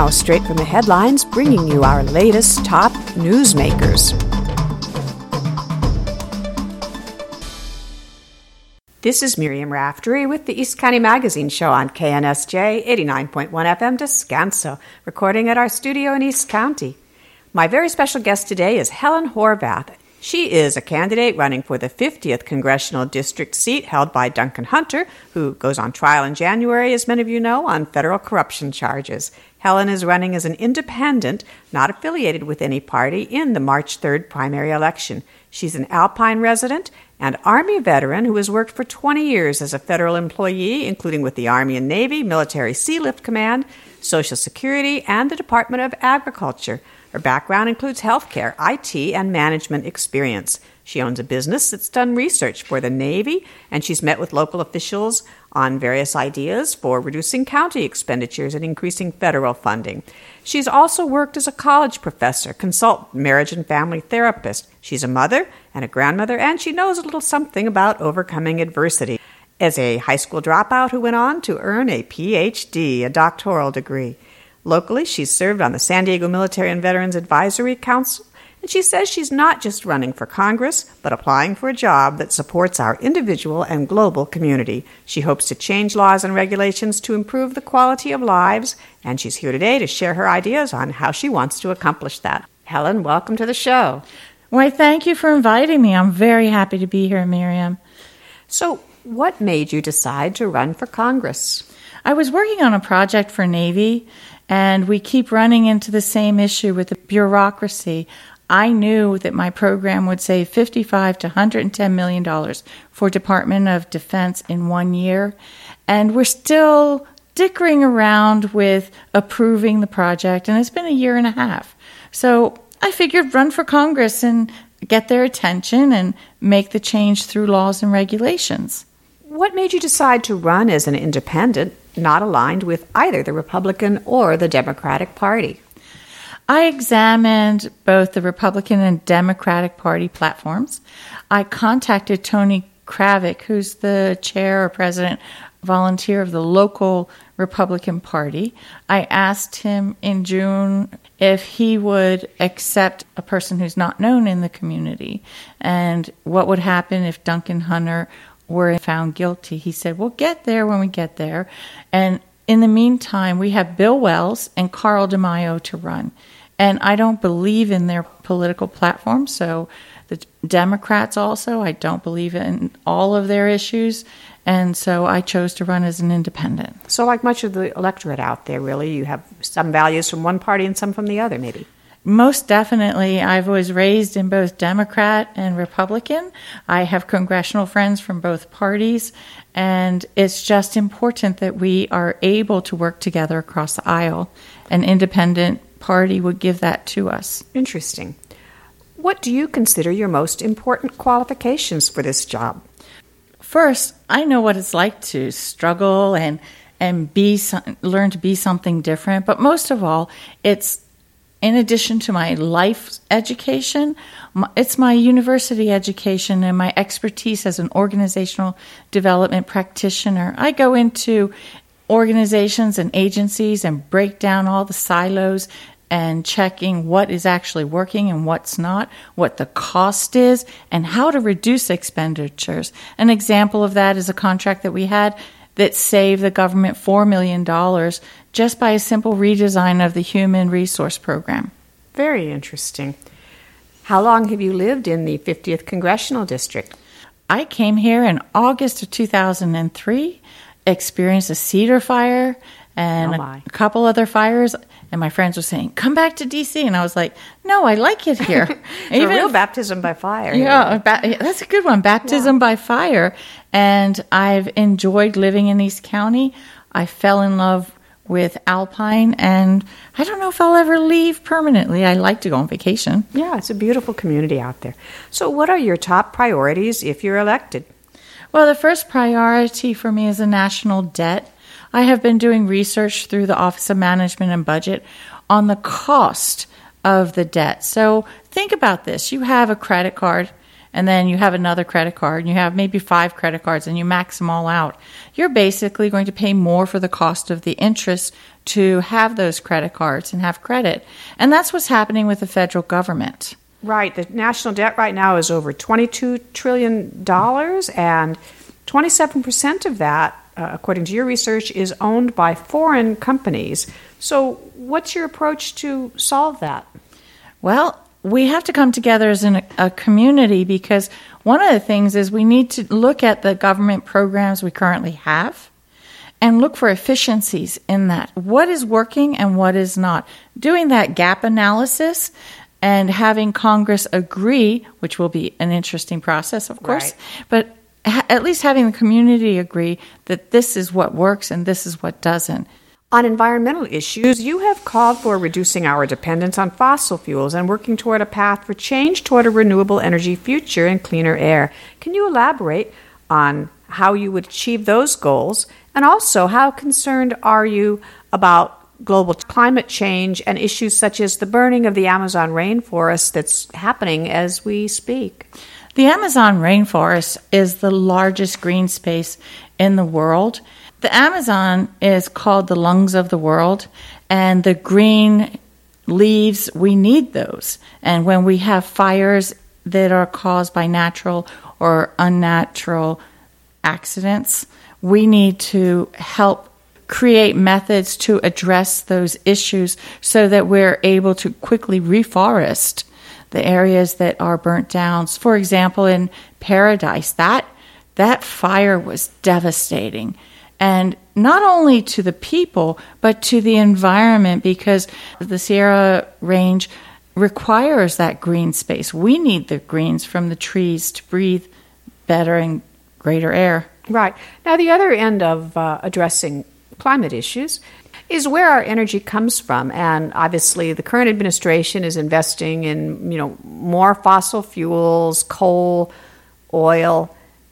now, straight from the headlines, bringing you our latest top newsmakers. This is Miriam Raftery with the East County Magazine Show on KNSJ 89.1 FM Descanso, recording at our studio in East County. My very special guest today is Helen Horvath. She is a candidate running for the 50th Congressional District seat held by Duncan Hunter, who goes on trial in January, as many of you know, on federal corruption charges. Helen is running as an independent, not affiliated with any party, in the March 3rd primary election. She's an Alpine resident and Army veteran who has worked for 20 years as a federal employee, including with the Army and Navy, Military Sealift Command, Social Security, and the Department of Agriculture. Her background includes healthcare, IT, and management experience. She owns a business that's done research for the Navy, and she's met with local officials on various ideas for reducing county expenditures and increasing federal funding. She's also worked as a college professor, consultant, marriage and family therapist. She's a mother and a grandmother, and she knows a little something about overcoming adversity. As a high school dropout who went on to earn a PhD, a doctoral degree. Locally, she's served on the San Diego Military and Veterans Advisory Council, and she says she's not just running for Congress, but applying for a job that supports our individual and global community. She hopes to change laws and regulations to improve the quality of lives, and she's here today to share her ideas on how she wants to accomplish that. Helen, welcome to the show. Why, thank you for inviting me. I'm very happy to be here, Miriam. So, what made you decide to run for Congress? I was working on a project for Navy, and we keep running into the same issue with the bureaucracy. I knew that my program would save $55 to $110 million for Department of Defense in 1 year, and we're still dickering around with approving the project, and it's been a year and a half. So I figured run for Congress and get their attention and make the change through laws and regulations. What made you decide to run as an independent, not aligned with either the Republican or the Democratic Party? I examined both the Republican and Democratic Party platforms. I contacted Tony Kravick, who's the chair or president volunteer of the local Republican Party. I asked him in June if he would accept a person who's not known in the community and what would happen if Duncan Hunter were found guilty. He said, we'll get there when we get there. And in the meantime, we have Bill Wells and Carl DeMaio to run. And I don't believe in their political platform, so the Democrats also, I don't believe in all of their issues, and so I chose to run as an independent. So like much of the electorate out there, really, you have some values from one party and some from the other, maybe? Most definitely. I was raised in both Democrat and Republican. I have congressional friends from both parties, and it's just important that we are able to work together across the aisle. An independent party would give that to us. Interesting. What do you consider your most important qualifications for this job? First, I know what it's like to struggle and learn to be something different, but most of all, it's in addition to my life education, it's my university education and my expertise as an organizational development practitioner. I go into organizations and agencies and break down all the silos and checking what is actually working and what's not, what the cost is, and how to reduce expenditures. An example of that is a contract that we had that saved the government $4 million just by a simple redesign of the Human Resource Program. Very interesting. How long have you lived in the 50th Congressional District? I came here in August of 2003, experienced a cedar fire and a couple other fires, and my friends were saying, come back to D.C., and I was like, no, I like it here. Even a real baptism by fire. Yeah, that's a good one, baptism by fire. And I've enjoyed living in East County. I fell in love with Alpine, and I don't know if I'll ever leave permanently. I like to go on vacation. Yeah, it's a beautiful community out there. So what are your top priorities if you're elected? Well, the first priority for me is the national debt. I have been doing research through the Office of Management and Budget on the cost of the debt. So think about this. You have a credit card, and then you have another credit card, and you have maybe 5 credit cards, and you max them all out, you're basically going to pay more for the cost of the interest to have those credit cards and have credit. And that's what's happening with the federal government. Right. The national debt right now is over $22 trillion, and 27% of that, according to your research, is owned by foreign companies. So what's your approach to solve that? Well, we have to come together as a community, because one of the things is we need to look at the government programs we currently have and look for efficiencies in that. What is working and what is not? Doing that gap analysis and having Congress agree, which will be an interesting process, of course, right. But at least having the community agree that this is what works and this is what doesn't. On environmental issues, you have called for reducing our dependence on fossil fuels and working toward a path for change toward a renewable energy future and cleaner air. Can you elaborate on how you would achieve those goals? And also, how concerned are you about global climate change and issues such as the burning of the Amazon rainforest that's happening as we speak? The Amazon rainforest is the largest green space in the world. The Amazon is called the lungs of the world, and the green leaves, we need those. And when we have fires that are caused by natural or unnatural accidents, we need to help create methods to address those issues so that we're able to quickly reforest the areas that are burnt down. For example, in Paradise, that fire was devastating. And not only to the people, but to the environment, because the Sierra Range requires that green space. We need the greens from the trees to breathe better and greater air. Right. Now, the other end of addressing climate issues is where our energy comes from. And obviously, the current administration is investing in, more fossil fuels, coal, oil,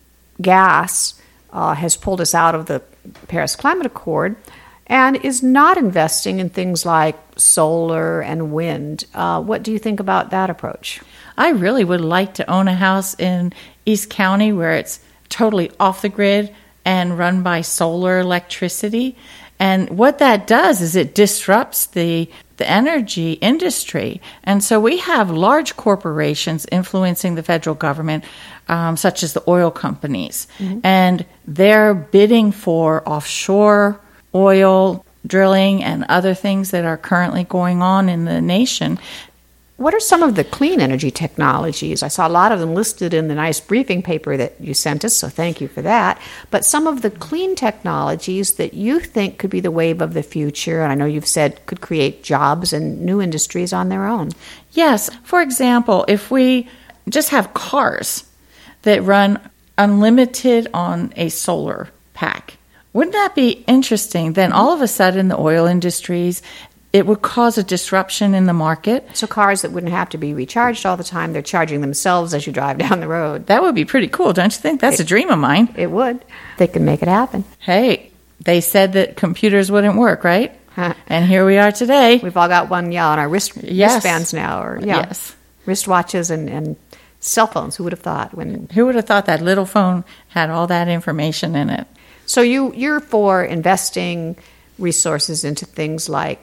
gas, has pulled us out of the Paris Climate Accord, and is not investing in things like solar and wind. What do you think about that approach? I really would like to own a house in East County where it's totally off the grid and run by solar electricity. And what that does is it disrupts the energy industry. And so we have large corporations influencing the federal government, such as the oil companies. Mm-hmm. And they're bidding for offshore oil drilling and other things that are currently going on in the nation. What are some of the clean energy technologies? I saw a lot of them listed in the nice briefing paper that you sent us, so thank you for that. But some of the clean technologies that you think could be the wave of the future, and I know you've said could create jobs and new industries on their own. Yes. For example, if we just have cars that run unlimited on a solar pack, wouldn't that be interesting? Then all of a sudden the oil industries, it would cause a disruption in the market. So cars that wouldn't have to be recharged all the time, they're charging themselves as you drive down the road. That would be pretty cool, don't you think? That's a dream of mine. It would. They could make it happen. Hey, they said that computers wouldn't work, right? And here we are today. We've all got one, on our wristbands now. Or Yes. Wristwatches and cell phones. Who would have thought? Who would have thought that little phone had all that information in it? So you're for investing resources into things like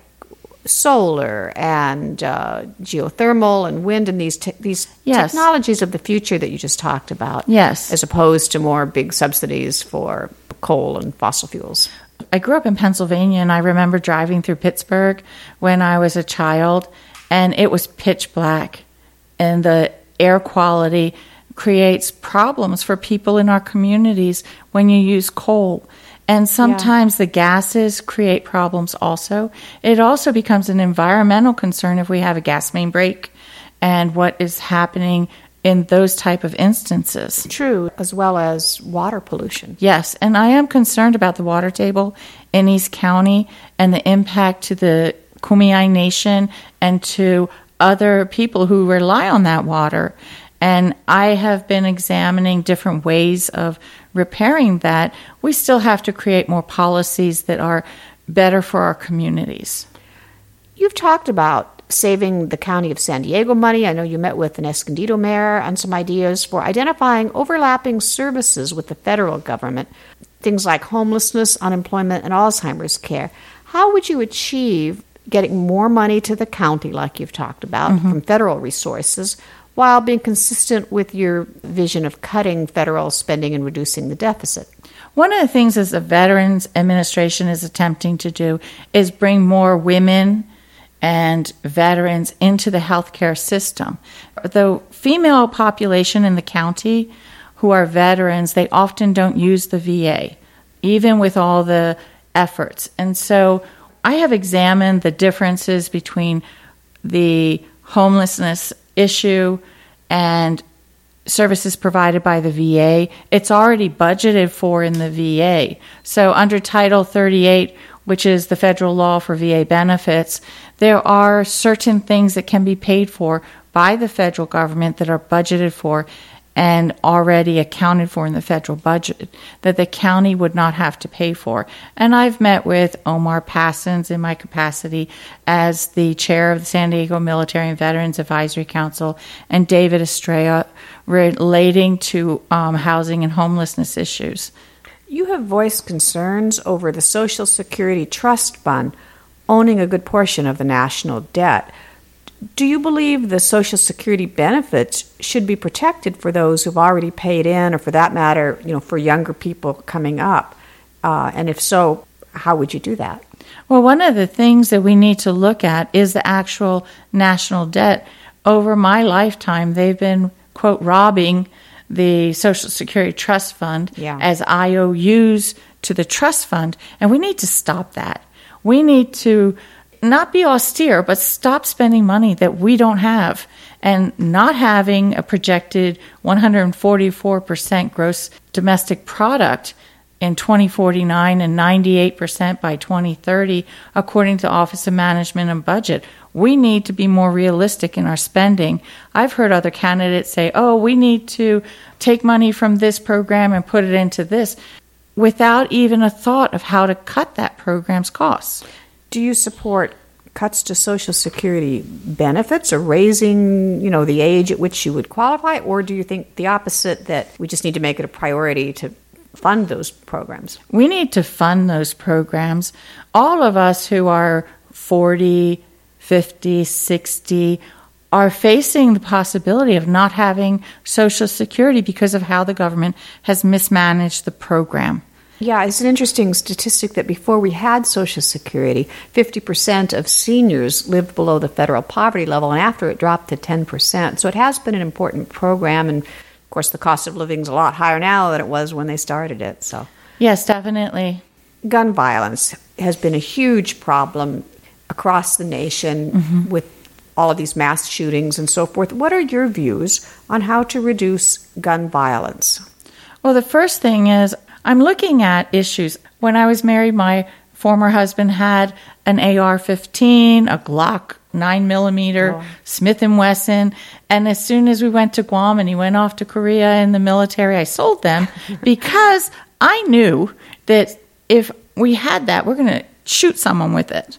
solar and geothermal and wind and these yes. technologies of the future that you just talked about. Yes. As opposed to more big subsidies for coal and fossil fuels. I grew up in Pennsylvania, and I remember driving through Pittsburgh when I was a child, and it was pitch black, and the air quality creates problems for people in our communities when you use coal. And sometimes the gases create problems also. It also becomes an environmental concern if we have a gas main break and what is happening in those type of instances. True, as well as water pollution. Yes, and I am concerned about the water table in East County and the impact to the Kumeyaay Nation and to other people who rely on that water. And I have been examining different ways of repairing that. We still have to create more policies that are better for our communities. You've talked about saving the county of San Diego money. I know you met with an Escondido mayor on some ideas for identifying overlapping services with the federal government, things like homelessness, unemployment, and Alzheimer's care. How would you achieve getting more money to the county, like you've talked about, from federal resources, while being consistent with your vision of cutting federal spending and reducing the deficit? One of the things as the Veterans Administration is attempting to do is bring more women and veterans into the healthcare system. The female population in the county who are veterans, they often don't use the VA, even with all the efforts. And so I have examined the differences between the homelessness issue and services provided by the VA. It's already budgeted for in the VA. So under Title 38, which is the federal law for VA benefits, there are certain things that can be paid for by the federal government that are budgeted for and already accounted for in the federal budget that the county would not have to pay for. And I've met with Omar Passons in my capacity as the chair of the San Diego Military and Veterans Advisory Council and David Estrella relating to housing and homelessness issues. You have voiced concerns over the Social Security Trust Fund owning a good portion of the national debt. Do you believe the Social Security benefits should be protected for those who've already paid in, or for that matter, for younger people coming up? And if so, how would you do that? Well, one of the things that we need to look at is the actual national debt. Over my lifetime, they've been, quote, robbing the Social Security Trust Fund as IOUs to the trust fund, and we need to stop that. We need to not be austere, but stop spending money that we don't have, and not having a projected 144% gross domestic product in 2049 and 98% by 2030, according to Office of Management and Budget. We need to be more realistic in our spending. I've heard other candidates say, we need to take money from this program and put it into this, without even a thought of how to cut that program's costs. Do you support cuts to Social Security benefits, or raising, the age at which you would qualify? Or do you think the opposite, that we just need to make it a priority to fund those programs? We need to fund those programs. All of us who are 40, 50, 60 are facing the possibility of not having Social Security because of how the government has mismanaged the program. Yeah, it's an interesting statistic that before we had Social Security, 50% of seniors lived below the federal poverty level, and after it dropped to 10%. So it has been an important program, and of course the cost of living is a lot higher now than it was when they started it. So yes, definitely. Gun violence has been a huge problem across the nation with all of these mass shootings and so forth. What are your views on how to reduce gun violence? Well, the first thing is, I'm looking at issues. When I was married, my former husband had an AR-15, a Glock 9mm, Smith & Wesson, and as soon as we went to Guam and he went off to Korea in the military, I sold them because I knew that if we had that, we're going to shoot someone with it.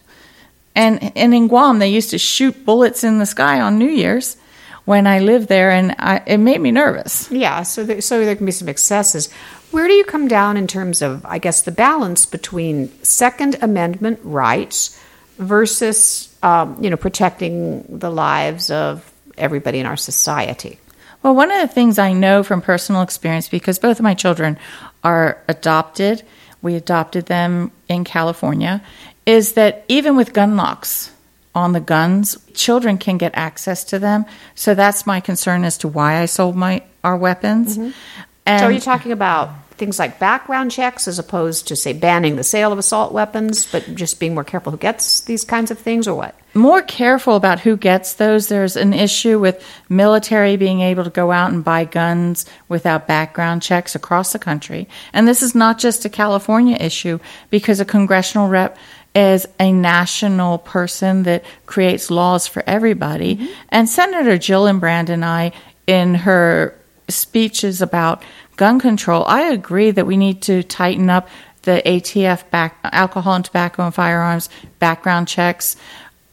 And in Guam, they used to shoot bullets in the sky on New Year's when I lived there, and it made me nervous. Yeah, so there can be some excesses. Where do you come down in terms of, I guess, the balance between Second Amendment rights versus, protecting the lives of everybody in our society? Well, one of the things I know from personal experience, because both of my children are adopted, we adopted them in California, is that even with gun locks on the guns, children can get access to them. So that's my concern as to why I sold our weapons. And so are you talking about things like background checks as opposed to, say, banning the sale of assault weapons, but just being more careful who gets these kinds of things, or what? More careful about who gets those. There's an issue with military being able to go out and buy guns without background checks across the country. And this is not just a California issue, because a congressional rep is a national person that creates laws for everybody. And Senator Gillibrand and I, in her speeches about gun control, I agree that we need to tighten up the ATF, alcohol and tobacco and firearms background checks.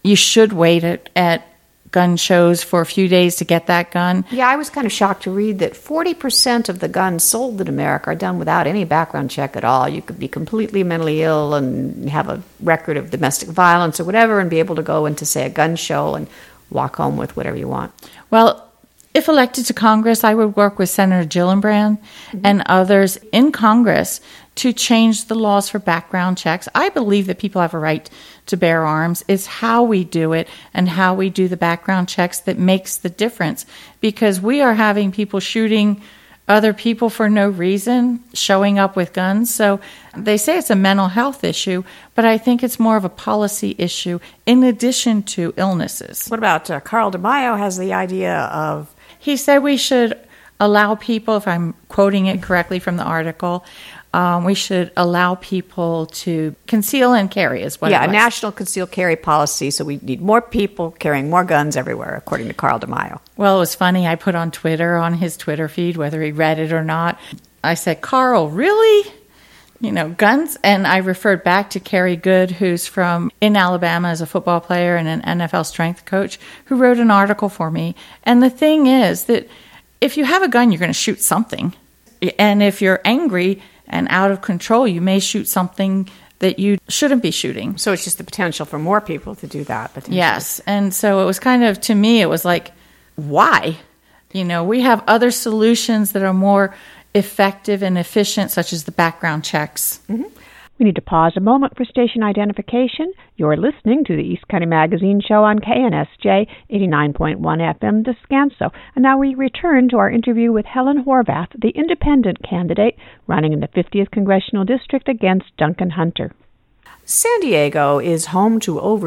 you should wait at gun shows for a few days to get that gun. Yeah, I was kind of shocked to read that 40% of the guns sold in America are done without any background check at all. You could be completely mentally ill and have a record of domestic violence or whatever and be able to go into, say, a gun show and walk home with whatever you want. Well, if elected to Congress, I would work with Senator Gillibrand and others in Congress to change the laws for background checks. I believe that people have a right to bear arms. It's how we do it and how we do the background checks that makes the difference, because we are having people shooting other people for no reason, showing up with guns. So they say it's a mental health issue, but I think it's more of a policy issue in addition to illnesses. What about Carl DeMaio has the idea of... He said we should allow people, if I'm quoting it correctly from the article, we should allow people to conceal and carry is what it was. a national conceal carry policy, so we need more people carrying more guns everywhere, according to Carl DeMaio. Well, it was funny. I put on his Twitter feed, whether he read it or not, I said, Carl, really? Guns? And I referred back to Kerry Good, who's in Alabama as a football player and an NFL strength coach, who wrote an article for me. And the thing is that if you have a gun, you're going to shoot something. And if you're angry and out of control, you may shoot something that you shouldn't be shooting. So it's just the potential for more people to do that. Yes. And so it was kind of, to me, it was like, why? We have other solutions that are more effective and efficient, such as the background checks. Mm-hmm. We need to pause a moment for station identification. You're listening to the East County Magazine Show on KNSJ 89.1 FM Descanso. And now we return to our interview with Helen Horvath, the independent candidate running in the 50th Congressional District against Duncan Hunter. San Diego is home to over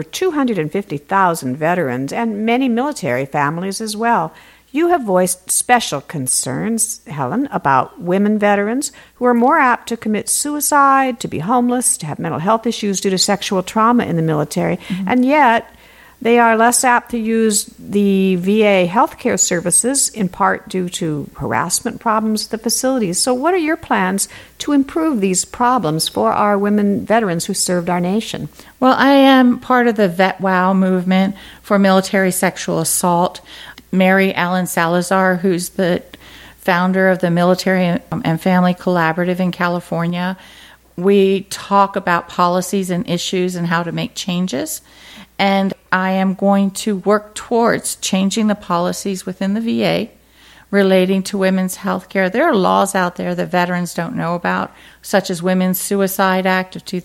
250,000 veterans and many military families as well. You have voiced special concerns, Helen, about women veterans who are more apt to commit suicide, to be homeless, to have mental health issues due to sexual trauma in the military, and yet they are less apt to use the VA healthcare services, in part due to harassment problems at the facilities. So what are your plans to improve these problems for our women veterans who served our nation? Well, I am part of the VetWOW movement for military sexual assault. Mary Ellen Salazar, who's the founder of the Military and Family Collaborative in California. We talk about policies and issues and how to make changes. And I am going to work towards changing the policies within the VA relating to women's health care. There are laws out there that veterans don't know about, such as Women's Suicide Act of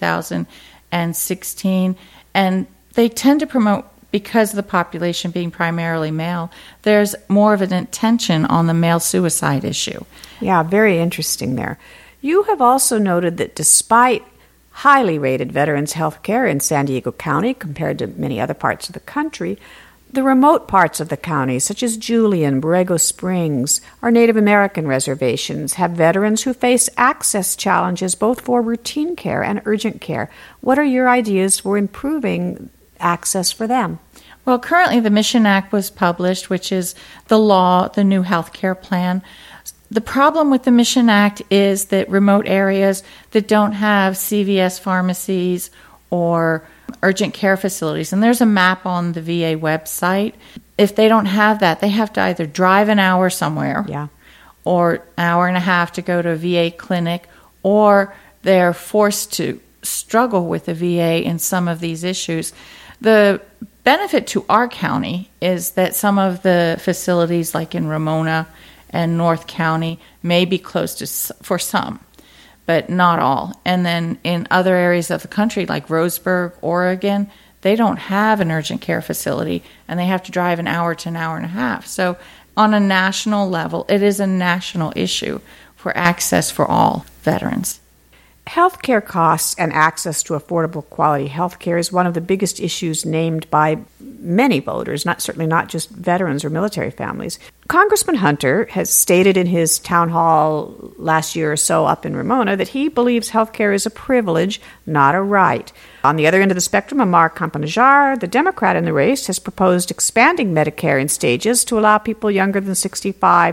2016. And they tend to promote, because of the population being primarily male, there's more of an attention on the male suicide issue. Yeah, very interesting there. You have also noted that despite highly rated veterans' health care in San Diego County compared to many other parts of the country, the remote parts of the county, such as Julian, Borrego Springs, or Native American reservations, have veterans who face access challenges both for routine care and urgent care. What are your ideas for improving access for them? Well, currently the Mission Act was published, which is the law, the new health care plan. The problem with the Mission Act is that remote areas that don't have CVS pharmacies or urgent care facilities, and there's a map on the VA website. If they don't have that, they have to either drive an hour somewhere or an hour and a half to go to a VA clinic, or they're forced to struggle with the VA in some of these issues. The benefit to our county is that some of the facilities, like in Ramona and North County, may be closed for some, but not all. And then in other areas of the country, like Roseburg, Oregon, they don't have an urgent care facility, and they have to drive an hour to an hour and a half. So on a national level, it is a national issue for access for all veterans. Healthcare costs and access to affordable quality health care is one of the biggest issues named by many voters, certainly not just veterans or military families. Congressman Hunter has stated in his town hall last year or so up in Ramona that he believes health care is a privilege, not a right. On the other end of the spectrum, Amar Kampanajar, the Democrat in the race, has proposed expanding Medicare in stages to allow people younger than 65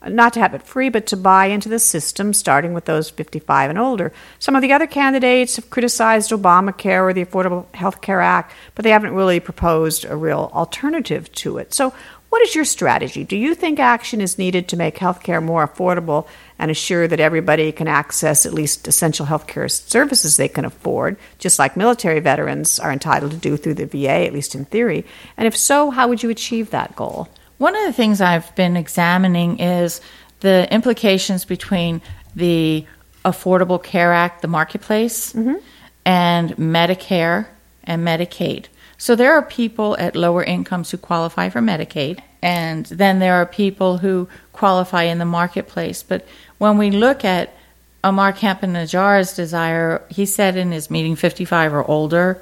not to have it free, but to buy into the system, starting with those 55 and older. Some of the other candidates have criticized Obamacare or the Affordable Health Care Act, but they haven't really proposed a real alternative to it. So what is your strategy? Do you think action is needed to make healthcare more affordable and assure that everybody can access at least essential healthcare services they can afford, just like military veterans are entitled to do through the VA, at least in theory? And if so, how would you achieve that goal? One of the things I've been examining is the implications between the Affordable Care Act, the marketplace, and Medicare and Medicaid. So there are people at lower incomes who qualify for Medicaid, and then there are people who qualify in the marketplace. But when we look at Amar Campa-Najjar's desire, he said in his meeting 55 or older,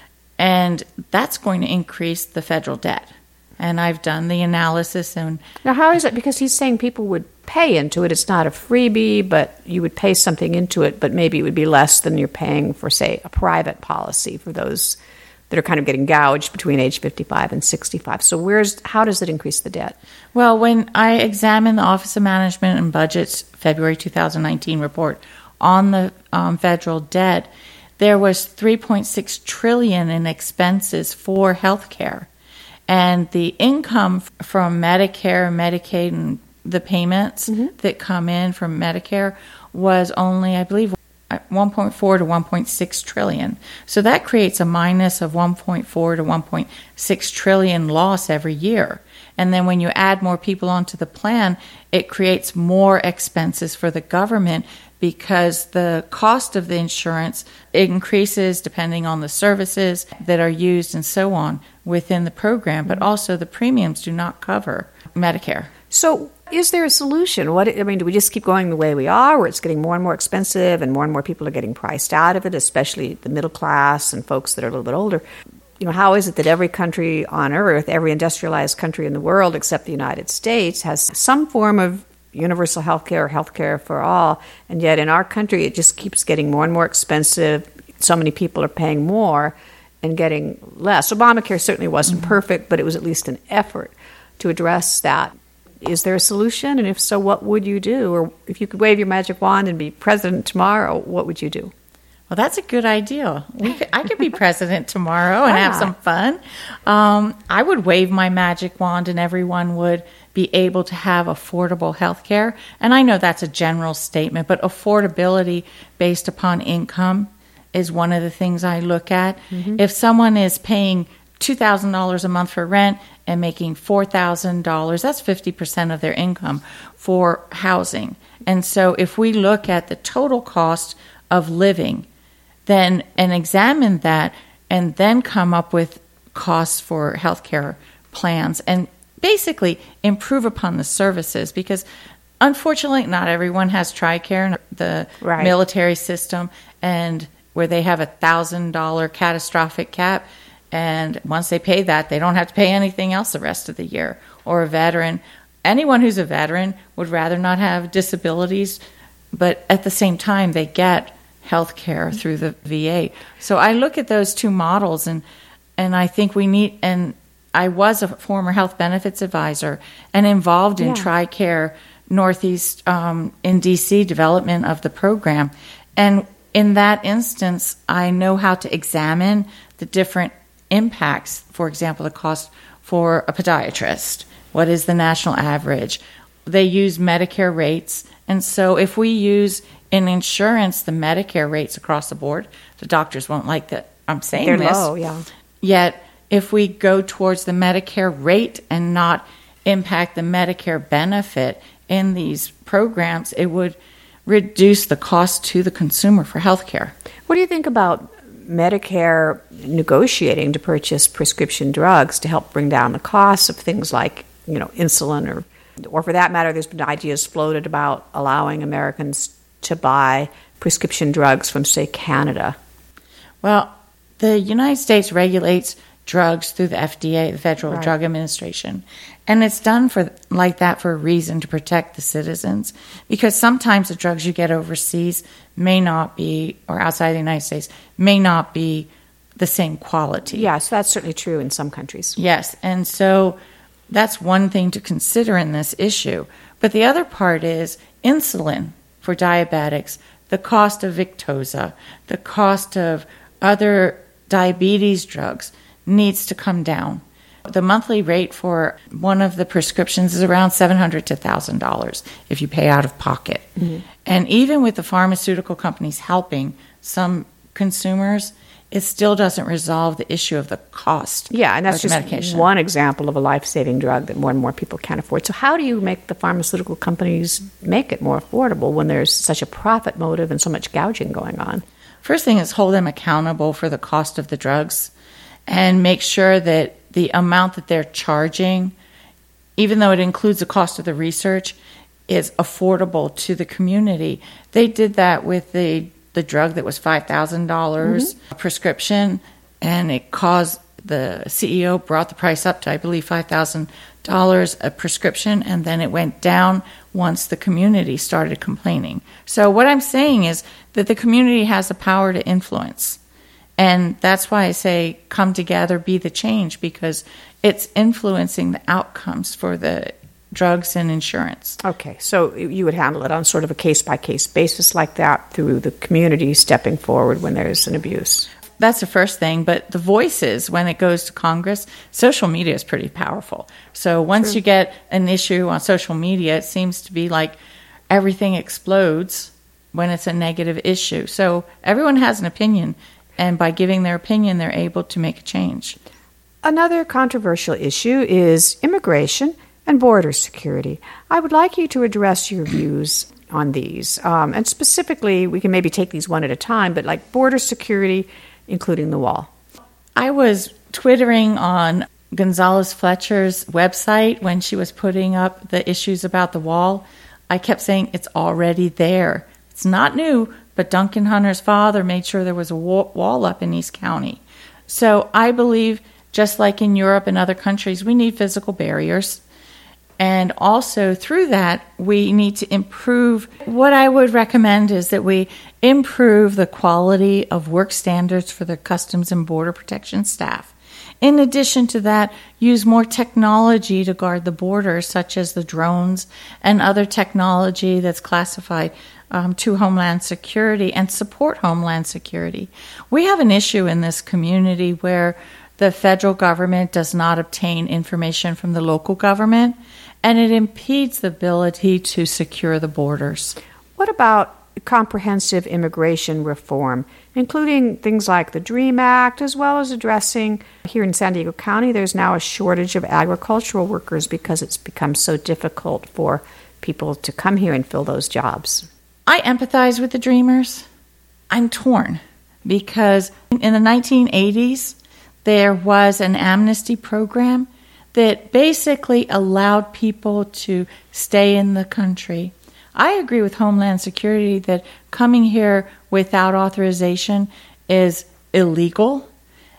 and that's going to increase the federal debt. And I've done the analysis. And now, how is it? Because he's saying people would pay into it. It's not a freebie, but you would pay something into it, but maybe it would be less than you're paying for, say, a private policy for those that are kind of getting gouged between age 55 and 65. So how does it increase the debt? Well, when I examined the Office of Management and Budget's February 2019 report on the federal debt, there was $3.6 trillion in expenses for health care. And the income from Medicare, Medicaid, and the payments that come in from Medicare was only, I believe, 1.4 to 1.6 trillion. So that creates a minus of 1.4 to 1.6 trillion loss every year. And then when you add more people onto the plan, it creates more expenses for the government because the cost of the insurance increases depending on the services that are used and so on within the program, but also the premiums do not cover Medicare. So is there a solution? Do we just keep going the way we are, where it's getting more and more expensive and more people are getting priced out of it, especially the middle class and folks that are a little bit older? How is it that every country on earth, every industrialized country in the world except the United States, has some form of universal health care for all, and yet in our country it just keeps getting more and more expensive? So many people are paying more and getting less. Obamacare certainly wasn't perfect, but it was at least an effort to address that. Is there a solution? And if so, what would you do? Or if you could wave your magic wand and be president tomorrow, what would you do? Well, that's a good idea. I could be president tomorrow and have some fun. I would wave my magic wand and everyone would be able to have affordable health care. And I know that's a general statement, but affordability based upon income is one of the things I look at. If someone is paying $2,000 a month for rent and making $4,000, that's 50% of their income for housing. And so if we look at the total cost of living, then and examine that and then come up with costs for healthcare plans and basically improve upon the services, because unfortunately not everyone has TRICARE, the military system, and where they have $1,000 catastrophic cap. And once they pay that, they don't have to pay anything else the rest of the year. Or a veteran. Anyone who's a veteran would rather not have disabilities, but at the same time, they get health care through the VA. So I look at those two models, and I think we need, and I was a former health benefits advisor and involved in TRICARE Northeast in D.C. development of the program. And in that instance, I know how to examine the different impacts. For example, the cost for a podiatrist. What is the national average? They use Medicare rates. And so if we use in insurance the Medicare rates across the board, the doctors won't like that I'm saying They're this. low, yeah. Yet if we go towards the Medicare rate and not impact the Medicare benefit in these programs, it would reduce the cost to the consumer for health care. What do you think about Medicare negotiating to purchase prescription drugs to help bring down the costs of things like, insulin or for that matter, there's been ideas floated about allowing Americans to buy prescription drugs from, say, Canada? Well, the United States regulates drugs through the FDA, the Federal Drug Administration. And it's done like that for a reason, to protect the citizens. Because sometimes the drugs you get overseas may not be, or outside the United States, may not be the same quality. Yes, that's certainly true in some countries. Yes, and so that's one thing to consider in this issue. But the other part is insulin for diabetics, the cost of Victoza, the cost of other diabetes drugs needs to come down. The monthly rate for one of the prescriptions is around $700 to $1,000 if you pay out of pocket. Mm-hmm. And even with the pharmaceutical companies helping some consumers, it still doesn't resolve the issue of the cost. Yeah, and that's just medication. One example of a life-saving drug that more and more people can't afford. So how do you make the pharmaceutical companies make it more affordable when there's such a profit motive and so much gouging going on? First thing is hold them accountable for the cost of the drugs and make sure that the amount that they're charging, even though it includes the cost of the research, is affordable to the community. They did that with the drug that was $5,000 a prescription, and it caused the CEO brought the price up to, I believe, $5,000 a prescription, and then it went down once the community started complaining. So what I'm saying is that the community has the power to influence. And that's why I say come together, be the change, because it's influencing the outcomes for the drugs and insurance. Okay, so you would handle it on sort of a case-by-case basis like that through the community stepping forward when there's an abuse. That's the first thing, but the voices, when it goes to Congress, social media is pretty powerful. So once you get an issue on social media, it seems to be like everything explodes when it's a negative issue. So everyone has an opinion, and by giving their opinion, they're able to make a change. Another controversial issue is immigration and border security. I would like you to address your views on these. And specifically, we can maybe take these one at a time, but like border security, including the wall. I was twittering on Gonzalez Fletcher's website when she was putting up the issues about the wall. I kept saying it's already there. It's not new, but Duncan Hunter's father made sure there was a wall up in East County. So I believe, just like in Europe and other countries, we need physical barriers. And also through that, we need to improve. What I would recommend is that we improve the quality of work standards for the Customs and Border Protection staff. In addition to that, use more technology to guard the border, such as the drones and other technology that's classified to Homeland Security and support Homeland Security. We have an issue in this community where the federal government does not obtain information from the local government, and it impedes the ability to secure the borders. What about comprehensive immigration reform, including things like the DREAM Act, as well as addressing, here in San Diego County, there's now a shortage of agricultural workers because it's become so difficult for people to come here and fill those jobs? I empathize with the Dreamers. I'm torn because in the 1980s, there was an amnesty program that basically allowed people to stay in the country. I agree with Homeland Security that coming here without authorization is illegal,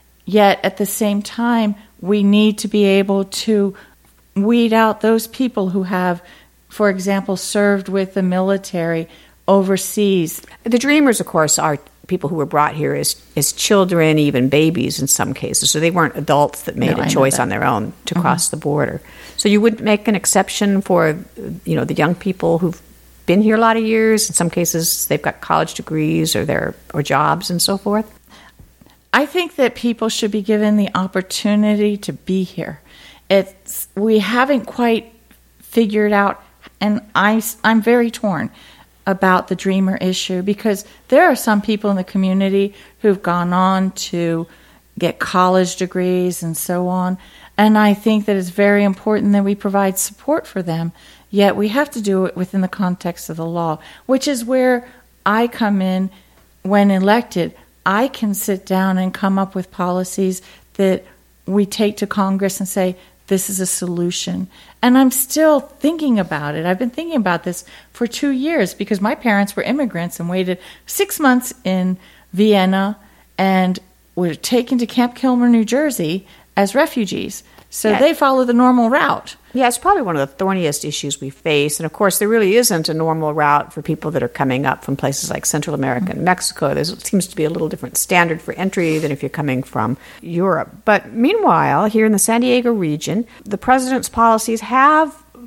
yet at the same time, we need to be able to weed out those people who have, for example, served with the military overseas. The Dreamers, of course, are people who were brought here as children, even babies in some cases. So they weren't adults that made a choice on their own to cross the border. So you would make an exception for, the young people who've been here a lot of years. In some cases, they've got college degrees or jobs and so forth. I think that people should be given the opportunity to be here. We haven't quite figured out, and I'm very torn about the Dreamer issue because there are some people in the community who've gone on to get college degrees and so on. And I think that it's very important that we provide support for them. Yet we have to do it within the context of the law, which is where I come in. When elected, I can sit down and come up with policies that we take to Congress and say, this is a solution. And I'm still thinking about it. I've been thinking about this for 2 years because my parents were immigrants and waited 6 months in Vienna and were taken to Camp Kilmer, New Jersey as refugees. So they follow the normal route. Yeah, it's probably one of the thorniest issues we face. And, of course, there really isn't a normal route for people that are coming up from places like Central America and Mexico. There seems to be a little different standard for entry than if you're coming from Europe. But meanwhile, here in the San Diego region, the president's policies have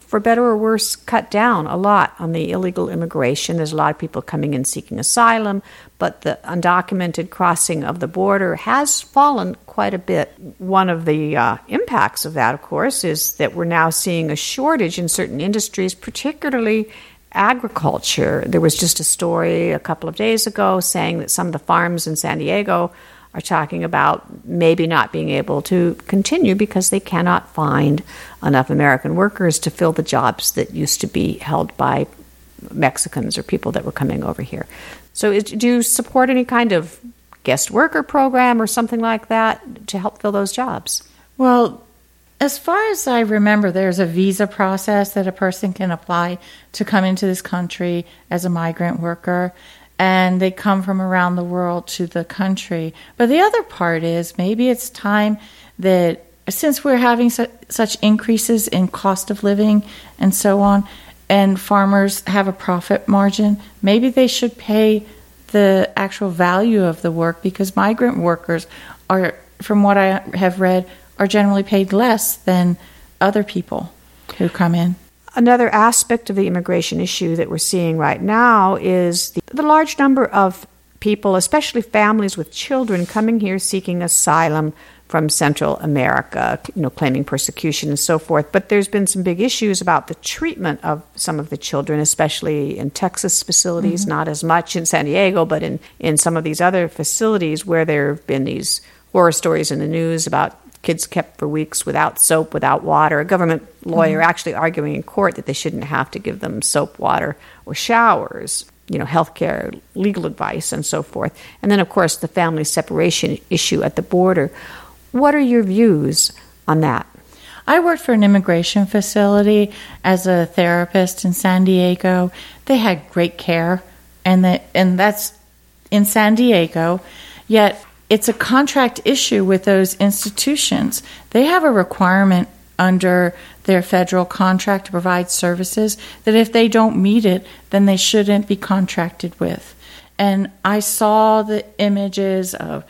for better or worse, cut down a lot on the illegal immigration. There's a lot of people coming in seeking asylum, but the undocumented crossing of the border has fallen quite a bit. One of the impacts of that, of course, is that we're now seeing a shortage in certain industries, particularly agriculture. There was just a story a couple of days ago saying that some of the farms in San Diego are talking about maybe not being able to continue because they cannot find enough American workers to fill the jobs that used to be held by Mexicans or people that were coming over here. So do you support any kind of guest worker program or something like that to help fill those jobs? Well, as far as I remember, there's a visa process that a person can apply to come into this country as a migrant worker, and they come from around the world to the country. But the other part is maybe it's time that, since we're having such increases in cost of living and so on, and farmers have a profit margin, maybe they should pay the actual value of the work, because migrant workers are, from what I have read, are generally paid less than other people who come in. Another aspect of the immigration issue that we're seeing right now is the large number of people, especially families with children, coming here seeking asylum from Central America, claiming persecution and so forth. But there's been some big issues about the treatment of some of the children, especially in Texas facilities, not as much in San Diego, but in some of these other facilities where there have been these horror stories in the news about kids kept for weeks without soap, without water. A government lawyer actually arguing in court that they shouldn't have to give them soap, water, or showers, health care, legal advice, and so forth. And then, of course, the family separation issue at the border. What are your views on that? I worked for an immigration facility as a therapist in San Diego. They had great care, and that's in San Diego, yet it's a contract issue with those institutions. They have a requirement under their federal contract to provide services that if they don't meet it, then they shouldn't be contracted with. And I saw the images of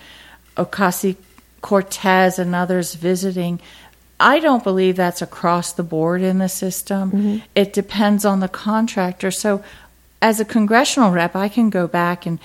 Ocasio-Cortez and others visiting. I don't believe that's across the board in the system. It depends on the contractor. So as a congressional rep, I can go back and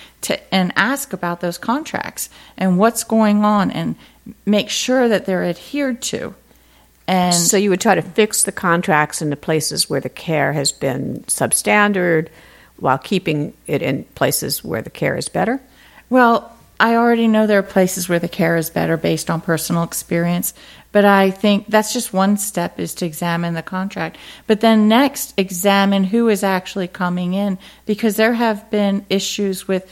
ask about those contracts and what's going on and make sure that they're adhered to. And so you would try to fix the contracts in the places where the care has been substandard while keeping it in places where the care is better? Well, I already know there are places where the care is better based on personal experience, but I think that's just one step, is to examine the contract. But then next, examine who is actually coming in, because there have been issues with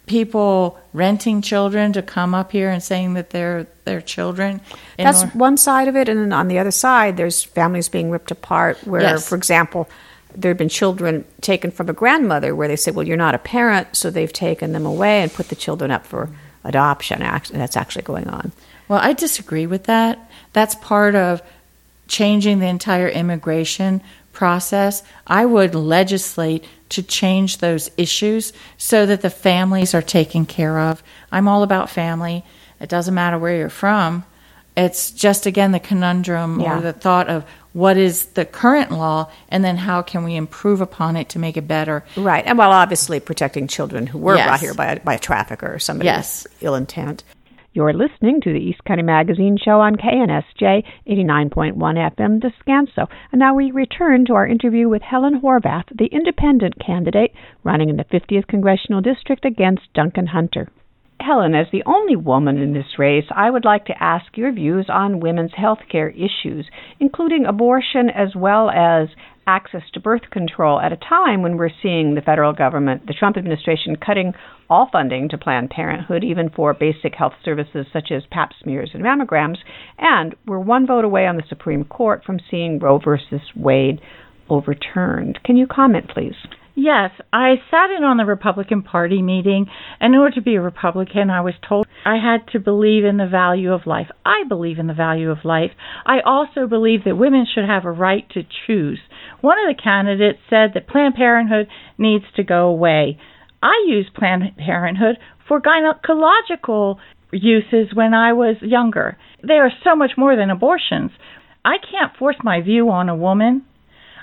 people renting children to come up here and saying that they're their children. That's one side of it, and then on the other side, there's families being ripped apart where, for example, there have been children taken from a grandmother where they say, well, you're not a parent, so they've taken them away and put the children up for adoption. That's actually going on. Well, I disagree with that. That's part of changing the entire immigration process. I would legislate to change those issues so that the families are taken care of. I'm all about family. It doesn't matter where you're from. It's just, again, the conundrum or the thought of what is the current law and then how can we improve upon it to make it better. Right. And while obviously protecting children who were brought here by a trafficker or somebody with ill intent. You're listening to the East County Magazine show on KNSJ 89.1 FM, Descanso. And now we return to our interview with Helen Horvath, the independent candidate running in the 50th Congressional District against Duncan Hunter. Helen, as the only woman in this race, I would like to ask your views on women's health care issues, including abortion as well as access to birth control, at a time when we're seeing the federal government, the Trump administration, cutting all funding to Planned Parenthood, even for basic health services such as pap smears and mammograms, and we're one vote away on the Supreme Court from seeing Roe versus Wade overturned. Can you comment, please? Yes, I sat in on the Republican Party meeting, and in order to be a Republican, I was told I had to believe in the value of life. I believe in the value of life. I also believe that women should have a right to choose. One of the candidates said that Planned Parenthood needs to go away. I used Planned Parenthood for gynecological uses when I was younger. They are so much more than abortions. I can't force my view on a woman.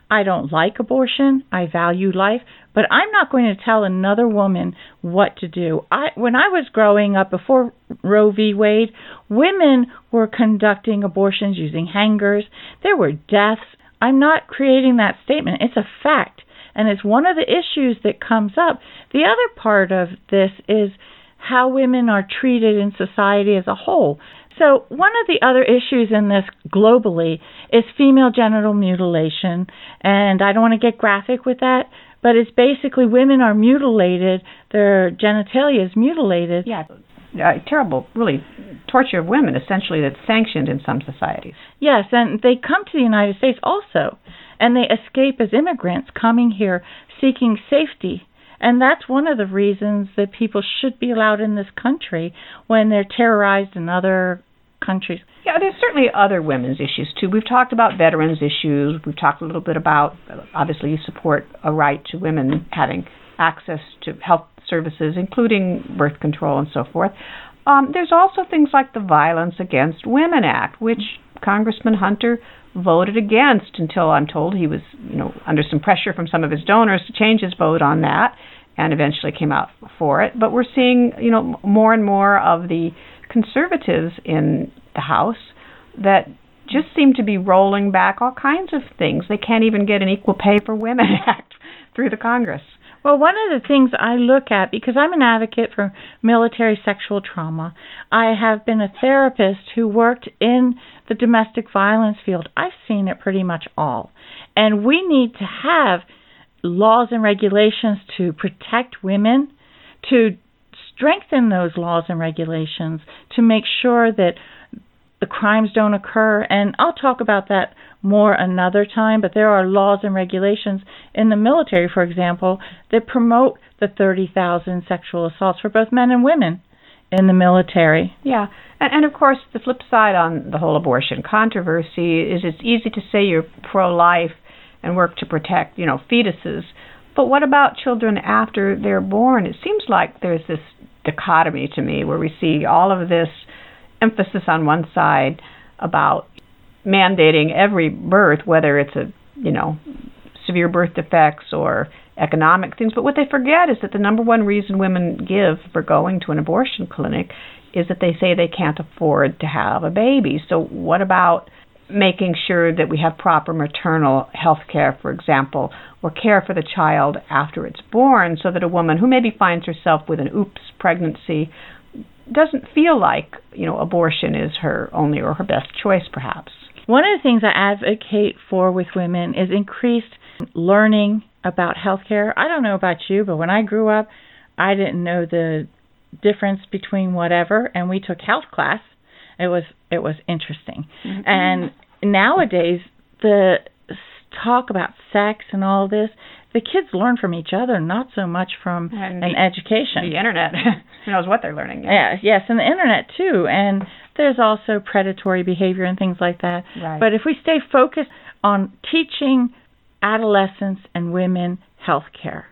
I don't like abortion. I value life. But I'm not going to tell another woman what to do. When I was growing up, before Roe v. Wade, women were conducting abortions using hangers. There were deaths. I'm not creating that statement. It's a fact. And it's one of the issues that comes up. The other part of this is how women are treated in society as a whole. So one of the other issues in this globally is female genital mutilation. And I don't want to get graphic with that, but it's basically women are mutilated, their genitalia is mutilated. Yeah, terrible, really, torture of women, essentially, that's sanctioned in some societies. Yes, and they come to the United States also, and they escape as immigrants coming here seeking safety. And that's one of the reasons that people should be allowed in this country when they're terrorized in other countries. Yeah, there's certainly other women's issues, too. We've talked about veterans' issues. We've talked a little bit about, obviously, you support a right to women having access to health services, including birth control and so forth. There's also things like the Violence Against Women Act, which Congressman Hunter voted against until, I'm told, he was, under some pressure from some of his donors to change his vote on that, and eventually came out for it. But we're seeing, more and more of the conservatives in the House that just seem to be rolling back all kinds of things. They can't even get an Equal Pay for Women Act through the Congress. Well, one of the things I look at, because I'm an advocate for military sexual trauma, I have been a therapist who worked in the domestic violence field. I've seen it pretty much all. And we need to have laws and regulations to protect women, to strengthen those laws and regulations, to make sure that the crimes don't occur. And I'll talk about that more another time, but there are laws and regulations in the military, for example, that promote the 30,000 sexual assaults for both men and women in the military. Yeah, and of course, the flip side on the whole abortion controversy is it's easy to say you're pro-life and work to protect, fetuses, but what about children after they're born? It seems like there's this dichotomy to me where we see all of this emphasis on one side about mandating every birth, whether it's a, severe birth defects or economic things. But what they forget is that the number one reason women give for going to an abortion clinic is that they say they can't afford to have a baby. So what about making sure that we have proper maternal health care, for example, or care for the child after it's born, so that a woman who maybe finds herself with an oops pregnancy doesn't feel like, abortion is her only or her best choice, perhaps. One of the things I advocate for with women is increased learning about healthcare. I don't know about you, but when I grew up, I didn't know the difference between whatever, and we took health class. It was interesting. Mm-hmm. And nowadays, the talk about sex and all this, the kids learn from each other, not so much from an education. The internet who knows what they're learning. Yeah, yes, and the internet too. And there's also predatory behavior and things like that. Right. But if we stay focused on teaching adolescents and women health care,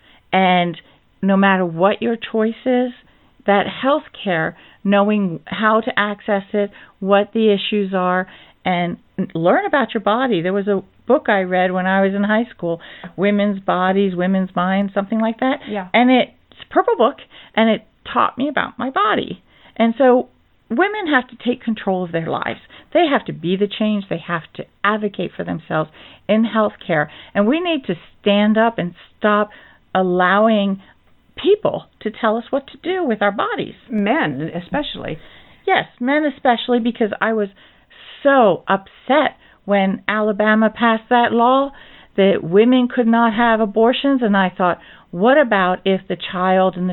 and no matter what your choice is, that health care, knowing how to access it, what the issues are, and learn about your body. There was a book I read when I was in high school, Women's Bodies, Women's Minds, something like that. Yeah. And it's a purple book, and it taught me about my body. And so women have to take control of their lives. They have to be the change. They have to advocate for themselves in healthcare. And we need to stand up and stop allowing people to tell us what to do with our bodies. Men, especially. Yes, men especially, because I was so upset when Alabama passed that law that women could not have abortions, and I thought, what about if the child and the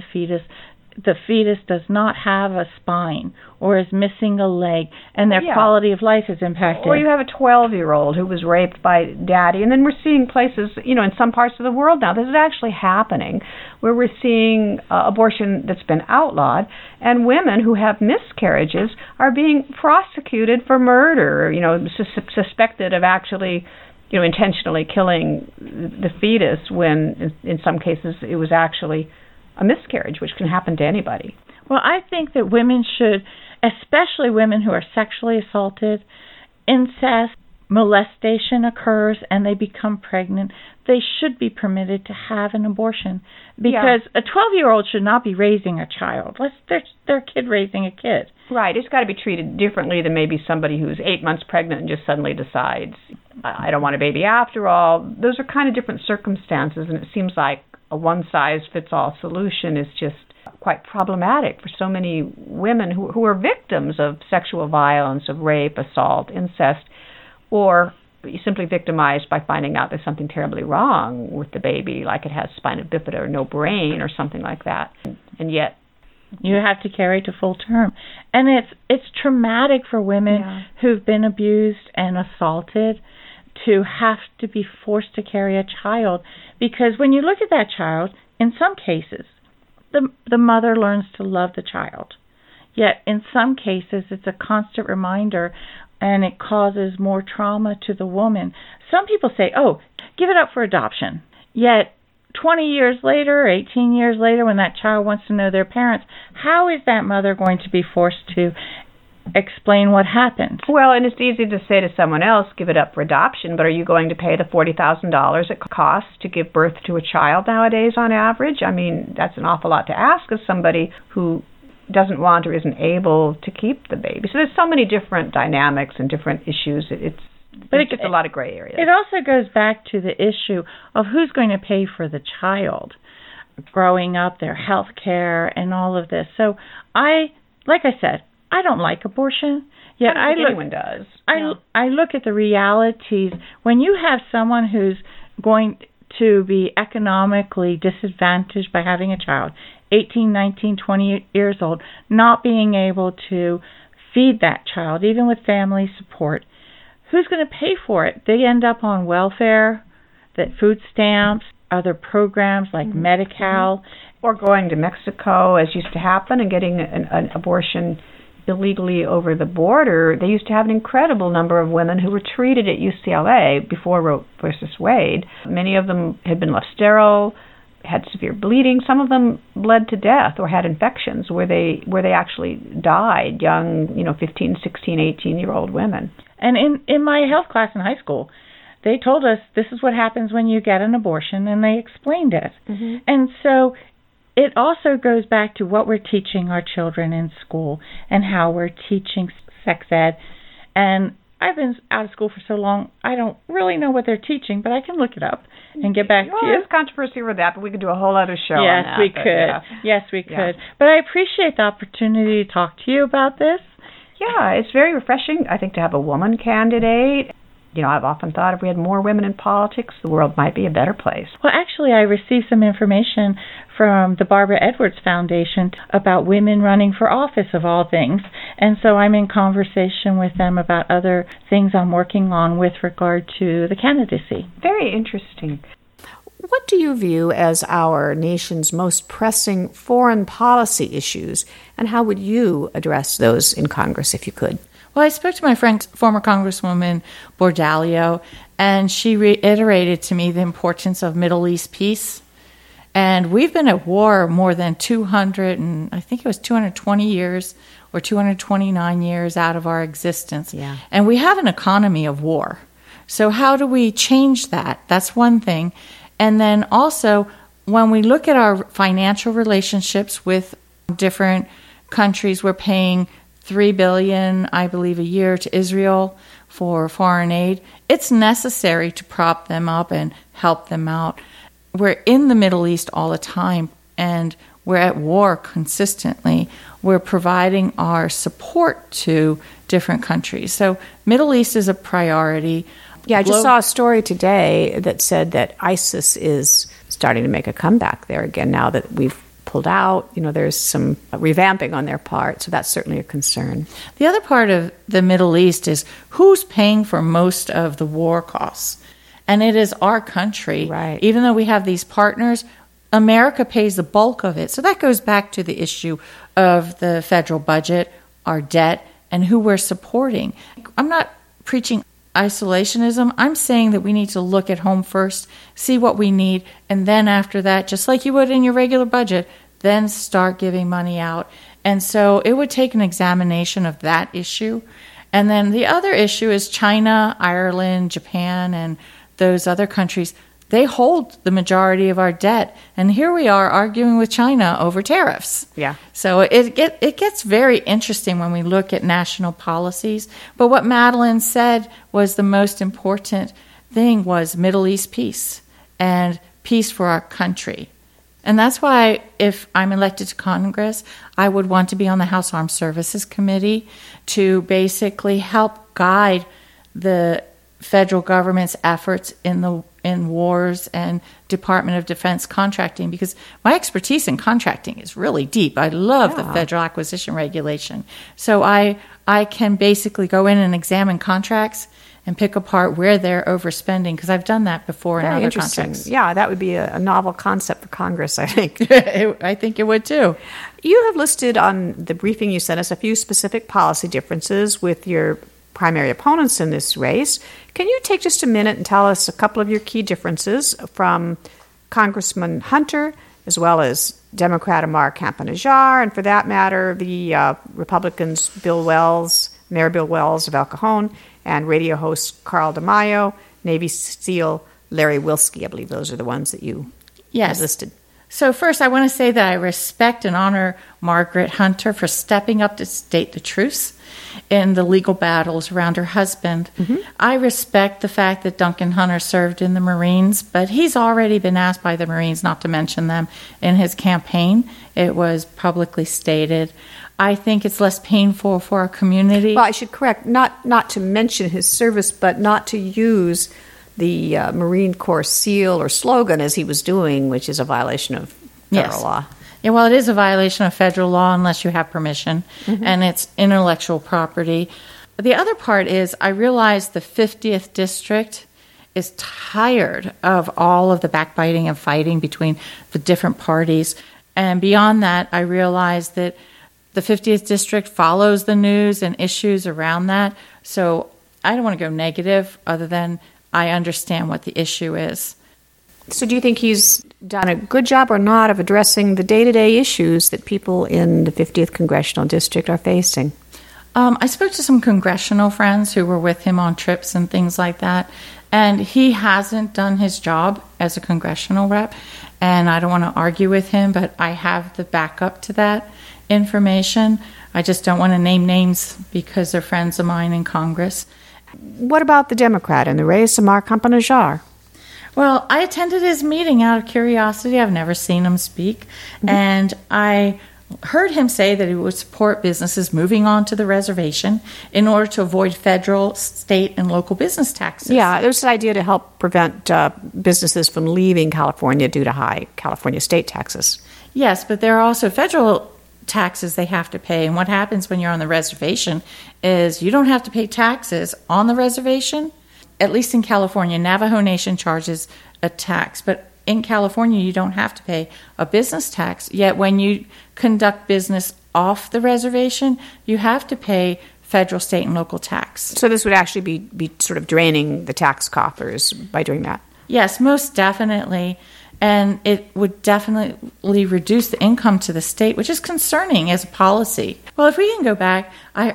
fetus does not have a spine or is missing a leg, and their quality of life is impacted? Or you have a 12-year-old who was raped by daddy, and then we're seeing places, in some parts of the world now, this is actually happening, where we're seeing abortion that's been outlawed, and women who have miscarriages are being prosecuted for murder, suspected of actually, intentionally killing the fetus when, in some cases, it was actually a miscarriage, which can happen to anybody. Well, I think that women should, especially women who are sexually assaulted, incest, molestation occurs and they become pregnant, they should be permitted to have an abortion, because a 12-year-old should not be raising a child. They're a kid raising a kid. Right. It's got to be treated differently than maybe somebody who's 8 months pregnant and just suddenly decides, I don't want a baby after all. Those are kind of different circumstances, and it seems like a one-size-fits-all solution is just quite problematic for so many women who are victims of sexual violence, of rape, assault, incest, or simply victimized by finding out there's something terribly wrong with the baby, like it has spina bifida or no brain or something like that. And yet you have to carry to full term. And it's traumatic for women who've been abused and assaulted to have to be forced to carry a child, because when you look at that child, in some cases, the mother learns to love the child. Yet in some cases, it's a constant reminder, and it causes more trauma to the woman. Some people say, oh, give it up for adoption. Yet 20 years later, 18 years later, when that child wants to know their parents, how is that mother going to be forced to explain what happened? Well, and it's easy to say to someone else, give it up for adoption, but are you going to pay the $40,000 it costs to give birth to a child nowadays on average? I mean, that's an awful lot to ask of somebody who doesn't want or isn't able to keep the baby. So there's so many different dynamics and different issues. It's a lot of gray areas. It also goes back to the issue of who's going to pay for the child growing up, their health care, and all of this. So like I said, I don't like abortion. Yet I don't think anyone does. I look at the realities. When you have someone who's going to be economically disadvantaged by having a child, 18, 19, 20 years old, not being able to feed that child, even with family support, who's going to pay for it? They end up on welfare, that food stamps, other programs like Medi-Cal. Or going to Mexico, as used to happen, and getting an abortion illegally over the border. They used to have an incredible number of women who were treated at UCLA before Roe versus Wade. Many of them had been left sterile, had severe bleeding. Some of them bled to death or had infections where they actually died, young, 15, 16, 18-year-old women. And in my health class in high school, they told us this is what happens when you get an abortion, and they explained it. Mm-hmm. And so it also goes back to what we're teaching our children in school and how we're teaching sex ed. And I've been out of school for so long, I don't really know what they're teaching, but I can look it up and get back to you. There's controversy with that, but we could do a whole other show on that. Yes, we could. But I appreciate the opportunity to talk to you about this. Yeah, it's very refreshing, I think, to have a woman candidate. I've often thought if we had more women in politics, the world might be a better place. Well, actually, I received some information from the Barbara Edwards Foundation about women running for office, of all things. And so I'm in conversation with them about other things I'm working on with regard to the candidacy. Very interesting. What do you view as our nation's most pressing foreign policy issues, and how would you address those in Congress if you could? Well, I spoke to my friend, former Congresswoman Bordalio, and she reiterated to me the importance of Middle East peace. And we've been at war more than 220 years or 229 years out of our existence. Yeah. And we have an economy of war. So how do we change that? That's one thing. And then also, when we look at our financial relationships with different countries, we're paying $3 billion, I believe, a year to Israel for foreign aid. It's necessary to prop them up and help them out. We're in the Middle East all the time, and we're at war consistently. We're providing our support to different countries. So Middle East is a priority. Yeah, I just saw a story today that said that ISIS is starting to make a comeback there again now that we've pulled out. There's some revamping on their part, so that's certainly a concern. The other part of the Middle East is who's paying for most of the war costs. And it is our country. Right. Even though we have these partners, America pays the bulk of it. So that goes back to the issue of the federal budget, our debt, and who we're supporting. I'm not preaching isolationism. I'm saying that we need to look at home first, see what we need, and then after that, just like you would in your regular budget, then start giving money out. And so it would take an examination of that issue. And then the other issue is China, Ireland, Japan, and those other countries. They hold the majority of our debt. And here we are arguing with China over tariffs. Yeah. So it gets very interesting when we look at national policies. But what Madeleine said was the most important thing was Middle East peace and peace for our country. And that's why if I'm elected to Congress, I would want to be on the House Armed Services Committee to basically help guide the federal government's efforts in wars and Department of Defense contracting, because my expertise in contracting is really deep. I love the Federal Acquisition Regulation. So I can basically go in and examine contracts and pick apart where they're overspending, because I've done that before in other contracts. Yeah, that would be a novel concept for Congress, I think. I think it would too. You have listed on the briefing you sent us a few specific policy differences with your primary opponents in this race. Can you take just a minute and tell us a couple of your key differences from Congressman Hunter, as well as Democrat Amar Campa-Najjar, and for that matter, the Republicans Mayor Bill Wells of El Cajon, and radio host Carl DeMaio, Navy SEAL Larry Wilski. I believe those are the ones that you have listed. So first, I want to say that I respect and honor Margaret Hunter for stepping up to state the truths in the legal battles around her husband. Mm-hmm. I respect the fact that Duncan Hunter served in the Marines, but he's already been asked by the Marines not to mention them in his campaign. It was publicly stated. I think it's less painful for our community. Well, I should correct, not to mention his service, but not to use the Marine Corps seal or slogan as he was doing, which is a violation of federal law. Yeah, well, it is a violation of federal law unless you have permission, and it's intellectual property. The other part is I realize the 50th District is tired of all of the backbiting and fighting between the different parties. And beyond that, I realize that the 50th District follows the news and issues around that. So I don't want to go negative other than I understand what the issue is. So do you think he's done a good job or not of addressing the day-to-day issues that people in the 50th Congressional District are facing? I spoke to some congressional friends who were with him on trips and things like that, and he hasn't done his job as a congressional rep, and I don't want to argue with him, but I have the backup to that information. I just don't want to name names because they're friends of mine in Congress. What about the Democrat in the race, Amar Campa-Najjar? Well, I attended his meeting out of curiosity. I've never seen him speak. And I heard him say that he would support businesses moving on to the reservation in order to avoid federal, state, and local business taxes. Yeah, there's an idea to help prevent businesses from leaving California due to high California state taxes. Yes, but there are also federal taxes they have to pay. And what happens when you're on the reservation is you don't have to pay taxes on the reservation. At least in California, Navajo Nation charges a tax, but in California, you don't have to pay a business tax. Yet when you conduct business off the reservation, you have to pay federal, state, and local tax. So this would actually be sort of draining the tax coffers by doing that? Yes, most definitely. And it would definitely reduce the income to the state, which is concerning as a policy. Well, if we can go back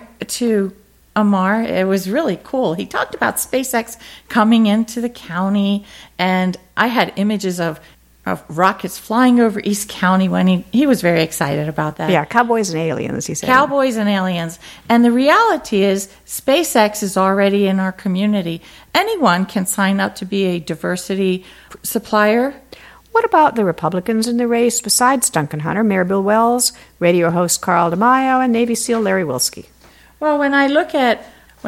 to Amar, it was really cool. He talked about SpaceX coming into the county, and I had images of rockets flying over East County when he was very excited about that. Yeah, cowboys and aliens, he said. Cowboys and aliens. And the reality is SpaceX is already in our community. Anyone can sign up to be a diversity supplier. What about the Republicans in the race besides Duncan Hunter, Mayor Bill Wells, radio host Carl DeMaio, and Navy SEAL Larry Wilski? Well, when I look at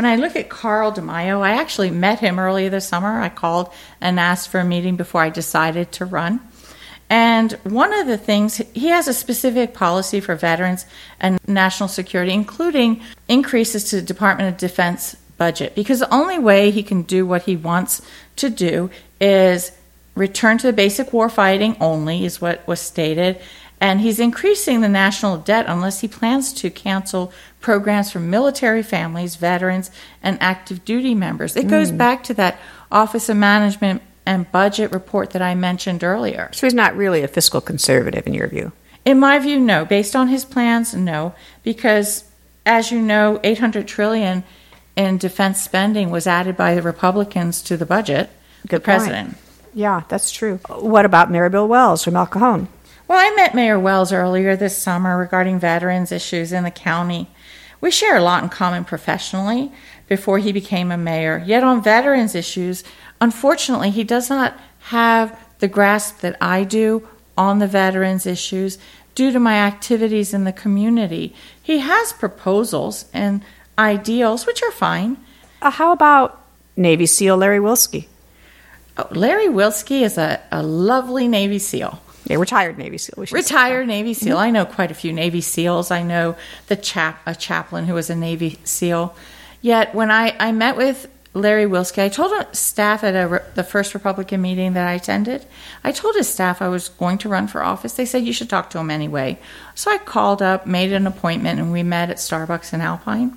Carl DeMaio, I actually met him earlier this summer. I called and asked for a meeting before I decided to run. And one of the things, he has a specific policy for veterans and national security, including increases to the Department of Defense budget, because the only way he can do what he wants to do is return to the basic war fighting only, is what was stated. And he's increasing the national debt unless he plans to cancel programs for military families, veterans, and active duty members. It goes back to that Office of Management and Budget report that I mentioned earlier. So he's not really a fiscal conservative in your view? In my view, no. Based on his plans, no. Because, as you know, $800 trillion in defense spending was added by the Republicans to the budget, Good the president. point. Yeah, that's true. What about Maribel Wells from El Cajon? Well, I met Mayor Wells earlier this summer regarding veterans issues in the county. We share a lot in common professionally before he became a mayor. Yet on veterans issues, unfortunately, he does not have the grasp that I do on the veterans issues due to my activities in the community. He has proposals and ideals, which are fine. How about Navy SEAL Larry Wilski? Oh, Larry Wilski is a lovely Navy SEAL. Yeah, retired Navy SEAL. Retired Navy SEAL. I know quite a few Navy SEALs. I know a chaplain who was a Navy SEAL. Yet when I met with Larry Wilski, I told staff at the first Republican meeting that I attended, I told his staff I was going to run for office. They said, you should talk to him anyway. So I called up, made an appointment, and we met at Starbucks in Alpine.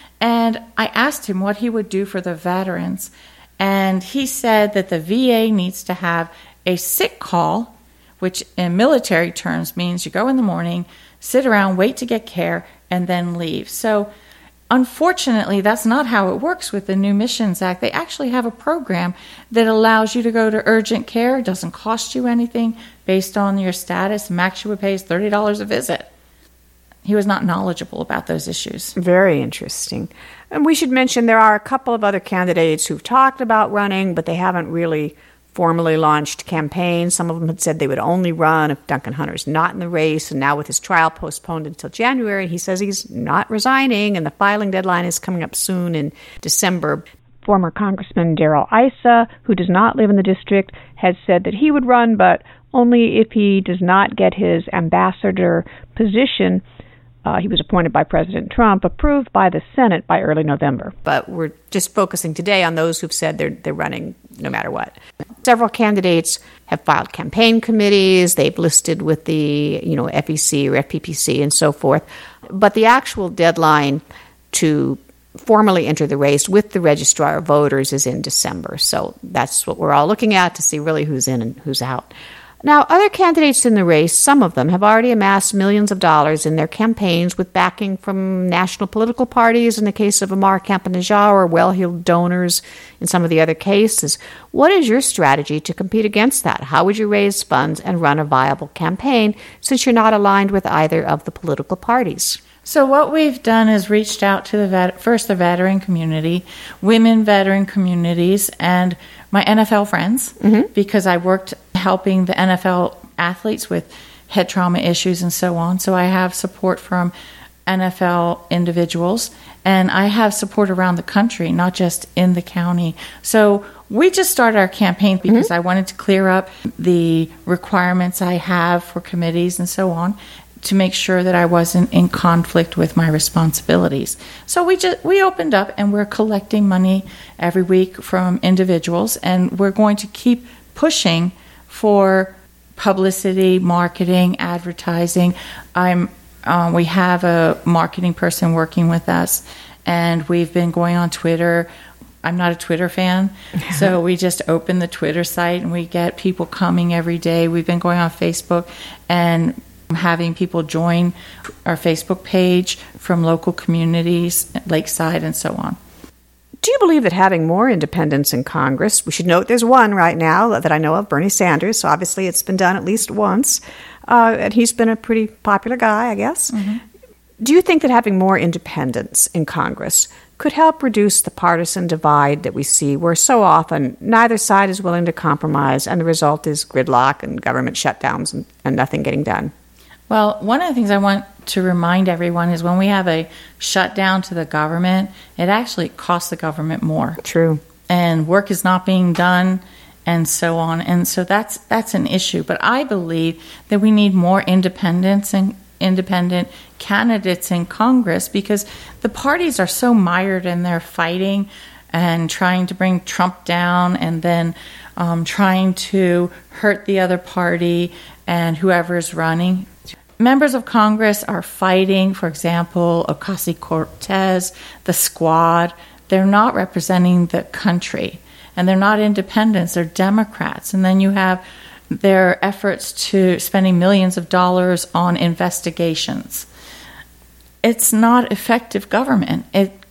And I asked him what he would do for the veterans. And he said that the VA needs to have a sick call, which in military terms means you go in the morning, sit around, wait to get care, and then leave. So unfortunately, that's not how it works with the New Missions Act. They actually have a program that allows you to go to urgent care. It doesn't cost you anything based on your status. Max you would pay is $30 a visit. He was not knowledgeable about those issues. Very interesting. And we should mention there are a couple of other candidates who've talked about running, but they haven't really formally launched campaigns. Some of them had said they would only run if Duncan Hunter's not in the race. And now with his trial postponed until January, he says he's not resigning, and the filing deadline is coming up soon in December. Former Congressman Darrell Issa, who does not live in the district, has said that he would run, but only if he does not get his ambassador position. He was appointed by President Trump, approved by the Senate by early November. But we're just focusing today on those who've said they're running no matter what. Several candidates have filed campaign committees. They've listed with the FEC or FPPC and so forth. But the actual deadline to formally enter the race with the registrar of voters is in December. So that's what we're all looking at to see really who's in and who's out. Now, other candidates in the race, some of them have already amassed millions of dollars in their campaigns with backing from national political parties in the case of Amar Campanajá or well-heeled donors in some of the other cases. What is your strategy to compete against that? How would you raise funds and run a viable campaign since you're not aligned with either of the political parties? So what we've done is reached out to the veteran community, women veteran communities, and my NFL friends, because I worked helping the NFL athletes with head trauma issues and so on. So I have support from NFL individuals, and I have support around the country, not just in the county. So we just started our campaign because I wanted to clear up the requirements I have for committees and so on, to make sure that I wasn't in conflict with my responsibilities. So we opened up, and we're collecting money every week from individuals, and we're going to keep pushing for publicity, marketing, advertising. We have a marketing person working with us, and we've been going on Twitter. I'm not a Twitter fan, so we just opened the Twitter site, and we get people coming every day. We've been going on Facebook and having people join our Facebook page from local communities, Lakeside, and so on. Do you believe that having more independents in Congress, we should note there's one right now that I know of, Bernie Sanders, so obviously it's been done at least once, and he's been a pretty popular guy, I guess. Do you think that having more independents in Congress could help reduce the partisan divide that we see, where so often neither side is willing to compromise, and the result is gridlock and government shutdowns and nothing getting done? Well, one of the things I want to remind everyone is when we have a shutdown to the government, it actually costs the government more. True. And work is not being done and so on. And so that's an issue. But I believe that we need more independents and independent candidates in Congress, because the parties are so mired in their fighting and trying to bring Trump down, and then trying to hurt the other party and whoever is running. Members of Congress are fighting, for example, Ocasio-Cortez, the Squad. They're not representing the country, and they're not independents, they're Democrats. And then you have their efforts to spending millions of dollars on investigations. It's not effective government. It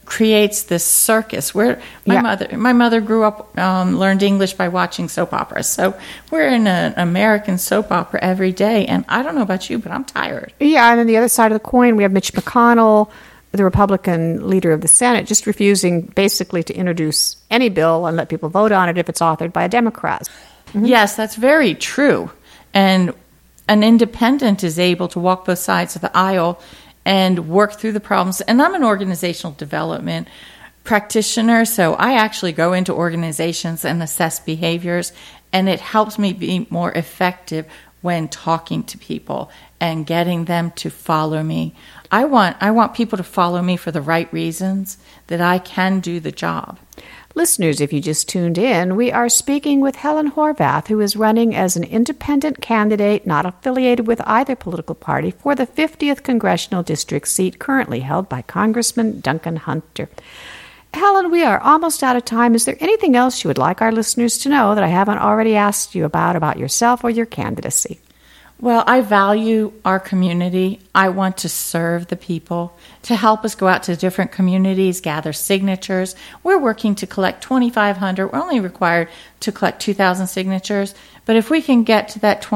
creates this circus where my mother grew up, learned English by watching soap operas. So we're in an American soap opera every day. And I don't know about you, but I'm tired. Yeah, and then the other side of the coin, we have Mitch McConnell, the Republican leader of the Senate, just refusing basically to introduce any bill and let people vote on it if it's authored by a Democrat. Mm-hmm. Yes, that's very true. And an independent is able to walk both sides of the aisle and work through the problems. And I'm an organizational development practitioner, so I actually go into organizations and assess behaviors, and it helps me be more effective when talking to people and getting them to follow me. I want people to follow me for the right reasons, that I can do the job. Listeners, if you just tuned in, we are speaking with Helen Horvath, who is running as an independent candidate not affiliated with either political party for the 50th Congressional District seat currently held by Congressman Duncan Hunter. Helen, we are almost out of time. Is there anything else you would like our listeners to know that I haven't already asked you about yourself or your candidacy? Well, I value our community. I want to serve the people, to help us go out to different communities, gather signatures. We're working to collect 2,500. We're only required to collect 2,000 signatures. But if we can get to that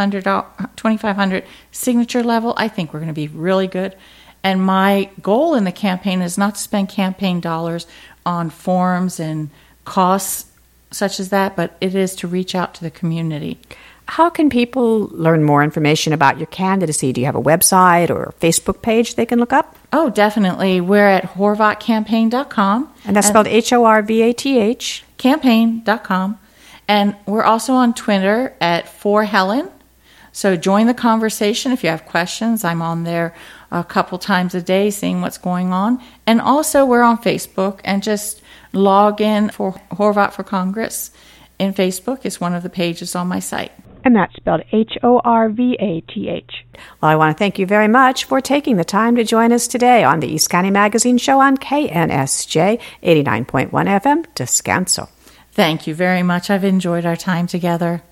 2,500 signature level, I think we're going to be really good. And my goal in the campaign is not to spend campaign dollars on forms and costs such as that, but it is to reach out to the community. How can people learn more information about your candidacy? Do you have a website or a Facebook page they can look up? Oh, definitely. We're at horvatcampaign.com. And that's spelled Horvath. Campaign.com. And we're also on Twitter at @4Helen. So join the conversation if you have questions. I'm on there a couple times a day seeing what's going on. And also we're on Facebook, and just log in for Horvath for Congress in Facebook is one of the pages on my site. And that's spelled Horvath. Well, I want to thank you very much for taking the time to join us today on the East County Magazine Show on KNSJ 89.1 FM, Descanso. Thank you very much. I've enjoyed our time together.